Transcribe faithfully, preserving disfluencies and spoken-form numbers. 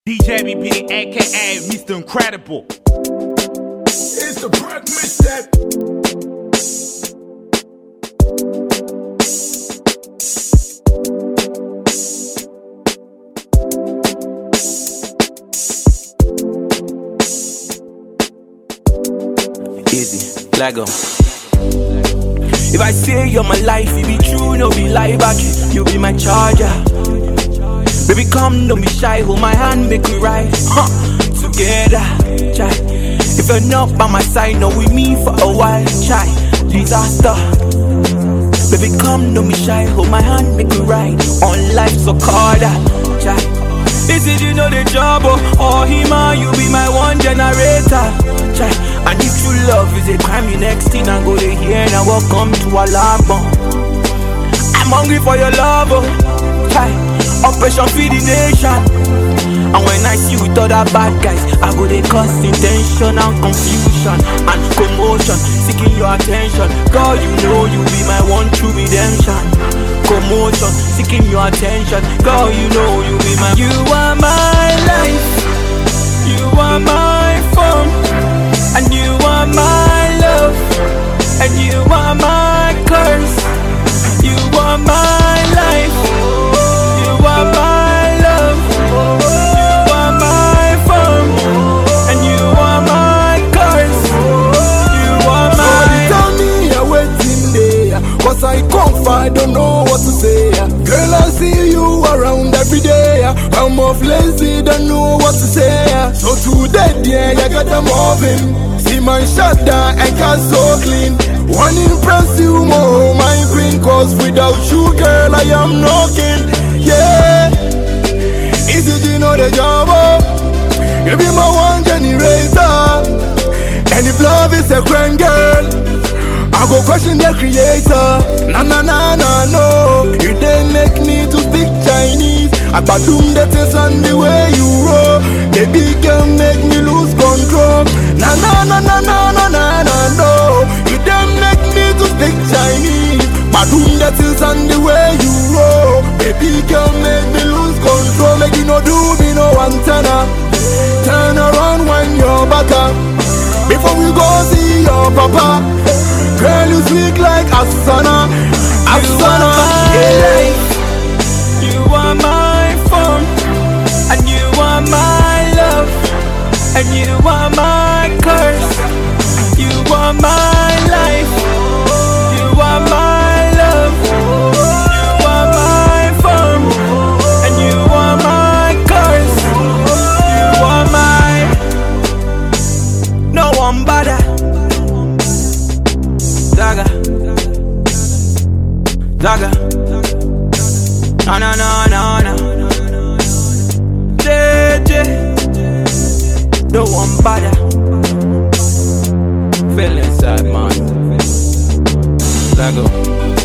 D J B P, aka Mister Incredible. It's the Brock Mixtape. Easy, Lego. If I say you're my life, it be true, no be lie back. You be my charger. Baby, come, don't be shy, hold my hand, make we ride huh. Together, chai. If you're not by my side, no, we meet for a while, chai. Disaster. Baby, come, don't be shy, hold my hand, make we ride on life so harder, chai. This is you know the job, oh, oh hima, you be my one generator, chai. And if you love is a crime, you next thing I go to hear and welcome to a lab. I'm hungry for your love, oh, chai. Operation feed the nation. And when I see you with other bad guys, I go they cause intention and confusion and commotion, seeking your attention. Girl, you know you be my one true redemption. Commotion, seeking your attention. Girl, you know you be my. You are my life. You are my fun. And you are my love. And you are my curse. You are my life. You are my love. You are my fun. And you are my curse. You are my. So tell me you're waiting there, cause I confide, don't know what to say. Girl, I see you around every day. I'm off lazy, don't know what to say. So today, yeah, you got them moving. See my shut down and car so clean. One impress you more, my queen, cause without you, girl, I am knocking. Yeah, easy to know the job, oh. You be my one generator. And if love is a crime, girl, I go question the creator. Na na na na no, you didn't make me to speak Chinese. I doom the things and the way you roll. Baby girl make me lose control. Na na na na na na na na no, you didn't make me to speak Chinese. I doom the things and the way you roll. Baby girl make me lose control. Make you no do me no antenna. Turn around when you're back up. Before we go see your papa. Girl, you sweet like Asana, Asana. You are my life, you are my fun, and you are my love, and you are my curse. You are my life, you are my love, you are my fun, and you are my curse. You are my. No one bother. Zaga, Zaga, na na na na na. J J, no one bother. Feel inside, man. Zaga.